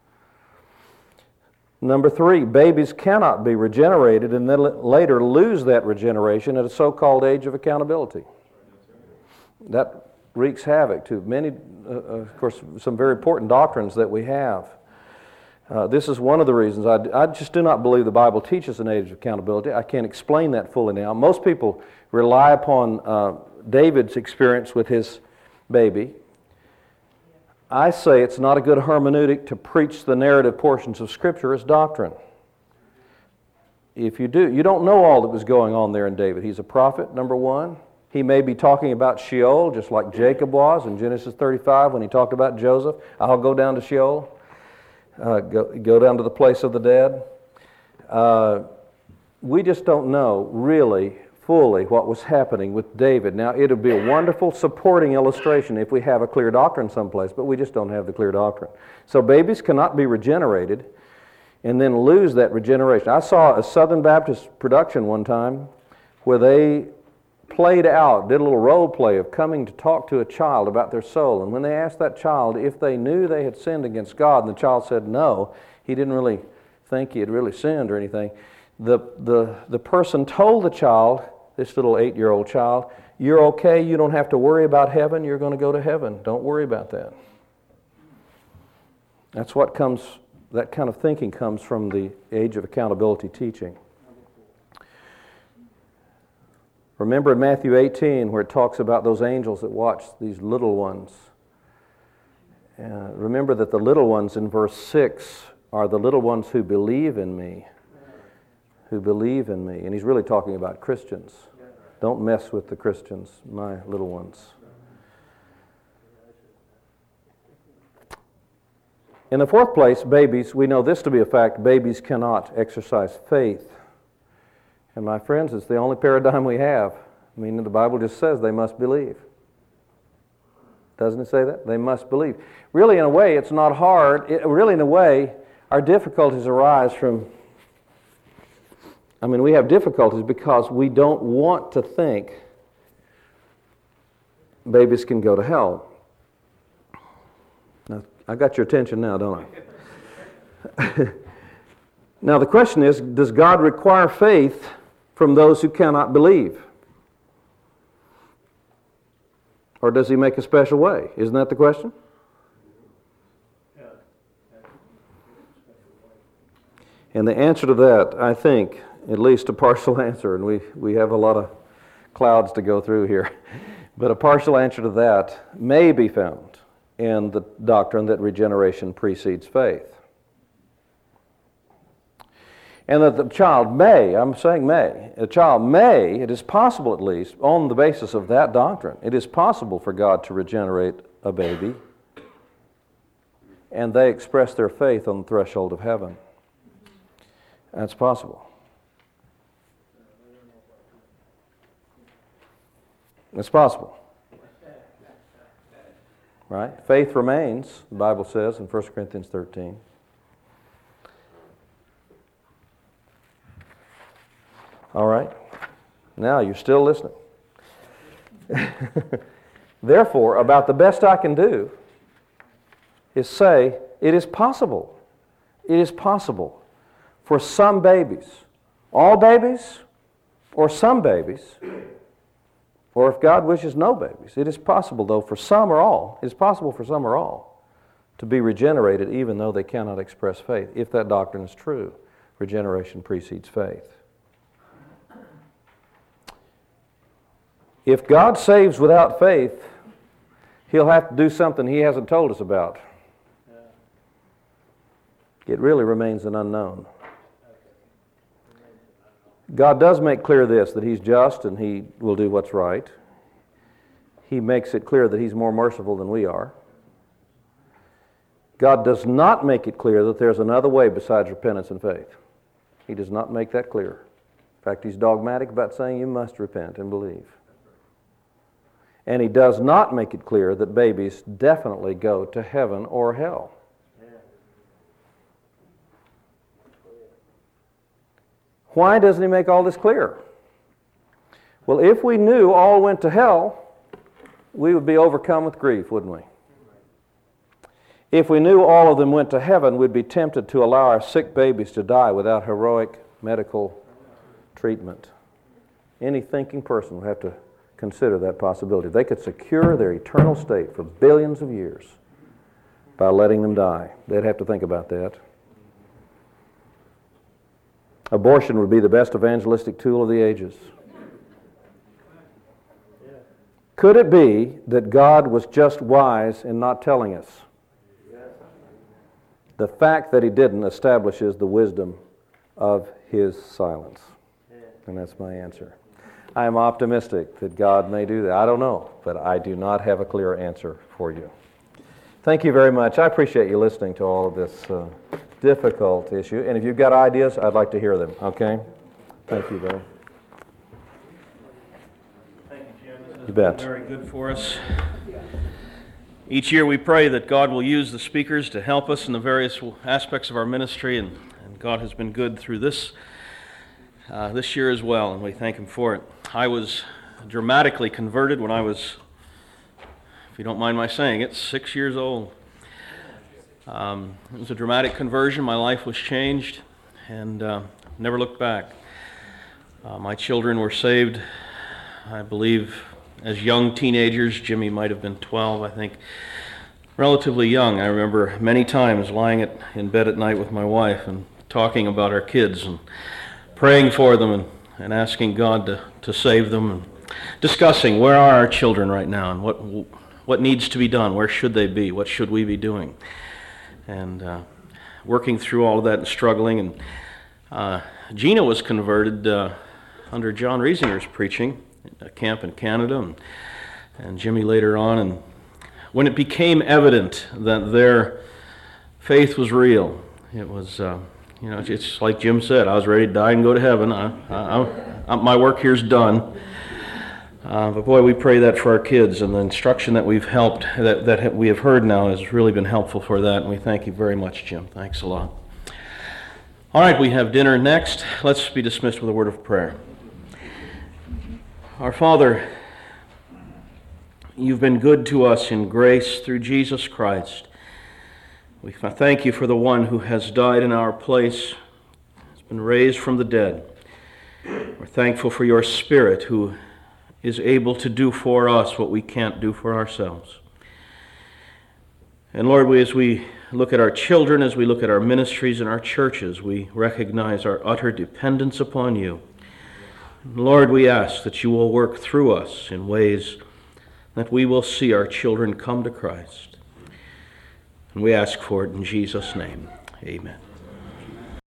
Number three, babies cannot be regenerated and then later lose that regeneration at a so-called age of accountability. That wreaks havoc to many, uh, of course, some very important doctrines that we have. Uh, this is one of the reasons I, I just do not believe the Bible teaches an age of accountability. I can't explain that fully now. Most people rely upon uh, David's experience with his baby. I say it's not a good hermeneutic to preach the narrative portions of Scripture as doctrine. If you do, you don't know all that was going on there in David. He's a prophet, number one. He may be talking about Sheol, just like Jacob was in Genesis thirty-five when he talked about Joseph. I'll go down to Sheol, uh, go, go down to the place of the dead. Uh, we just don't know really fully what was happening with David. Now, it would be a wonderful supporting illustration if we have a clear doctrine someplace, but we just don't have the clear doctrine. So babies cannot be regenerated and then lose that regeneration. I saw a Southern Baptist production one time where they played out, did a little role play of coming to talk to a child about their soul. And when they asked that child if they knew they had sinned against God, and the child said no, he didn't really think he had really sinned or anything, the, the, the person told the child, this little eight-year-old child, you're okay, you don't have to worry about heaven, you're going to go to heaven. Don't worry about that. That's what comes, that kind of thinking comes from the age of accountability teaching. Remember in Matthew eighteen where it talks about those angels that watch these little ones. Uh, remember that the little ones in verse six are the little ones who believe in me. Who believe in me. And he's really talking about Christians. Don't mess with the Christians, my little ones. In the fourth place, babies, we know this to be a fact, babies cannot exercise faith. And my friends, it's the only paradigm we have. I mean, the Bible just says they must believe. Doesn't it say that? They must believe. Really, in a way, it's not hard. It, really, in a way, our difficulties arise from I mean, we have difficulties because we don't want to think babies can go to hell. Now, I got your attention now, don't I? Now, the question is, does God require faith from those who cannot believe? Or does He make a special way? Isn't that the question? And the answer to that, I think, at least a partial answer, and we, we have a lot of clouds to go through here, but a partial answer to that may be found in the doctrine that regeneration precedes faith. And that the child may, I'm saying may, a child may, it is possible at least, on the basis of that doctrine, it is possible for God to regenerate a baby, and they express their faith on the threshold of heaven. That's possible. It's possible. Right? Faith remains, the Bible says in First Corinthians thirteen. All right. Now you're still listening. Therefore, about the best I can do is say it is possible. It is possible for some babies, all babies or some babies, or if God wishes no babies. It is possible, though, for some or all, it is possible for some or all to be regenerated even though they cannot express faith. If that doctrine is true, regeneration precedes faith. If God saves without faith, He'll have to do something He hasn't told us about. It really remains an unknown. God does make clear this, that He's just and He will do what's right. He makes it clear that He's more merciful than we are. God does not make it clear that there's another way besides repentance and faith. He does not make that clear. In fact, He's dogmatic about saying you must repent and believe. And He does not make it clear that babies definitely go to heaven or hell. Why doesn't He make all this clear? Well, if we knew all went to hell, we would be overcome with grief, wouldn't we? If we knew all of them went to heaven, we'd be tempted to allow our sick babies to die without heroic medical treatment. Any thinking person would have to consider that possibility. They could secure their eternal state for billions of years by letting them die. They'd have to think about that. Abortion would be the best evangelistic tool of the ages. Could it be that God was just wise in not telling us? The fact that he didn't establishes the wisdom of his silence. And that's my answer. I am optimistic that God may do that. I don't know, but I do not have a clear answer for you. Thank you very much. I appreciate you listening to all of this uh, difficult issue. And if you've got ideas, I'd like to hear them, okay? Thank you, Bill. Thank you, Jim. This has You bet. been very good for us. Each year we pray that God will use the speakers to help us in the various aspects of our ministry, and, and God has been good through this uh, this year as well, and we thank Him for it. I was dramatically converted when I was, if you don't mind my saying it, six years old. Um, it was a dramatic conversion. My life was changed, and uh, never looked back. Uh, my children were saved, I believe, as young teenagers. Jimmy might have been twelve, I think. Relatively young. I remember many times lying at, in bed at night with my wife and talking about our kids and praying for them and, and asking God to, to save them, and discussing where are our children right now and what what needs to be done, where should they be, what should we be doing, and uh, working through all of that and struggling. And uh, Gina was converted uh, under John Riesinger's preaching at a camp in Canada, and, and Jimmy later on. And when it became evident that their faith was real, it was, uh, you know, it's like Jim said, I was ready to die and go to heaven. I, I, I, my work here's done. Uh, but boy, we pray that for our kids, and the instruction that we've helped, that, that we have heard now has really been helpful for that, and we thank you very much, Jim. Thanks a lot. All right, we have dinner next. Let's be dismissed with a word of prayer. Our Father, you've been good to us in grace through Jesus Christ. We thank you for the one who has died in our place, has been raised from the dead. We're thankful for your Spirit who is able to do for us what we can't do for ourselves. And Lord, we, as we look at our children, as we look at our ministries and our churches, we recognize our utter dependence upon you. Lord, we ask that you will work through us in ways that we will see our children come to Christ. And we ask for it in Jesus' name. Amen.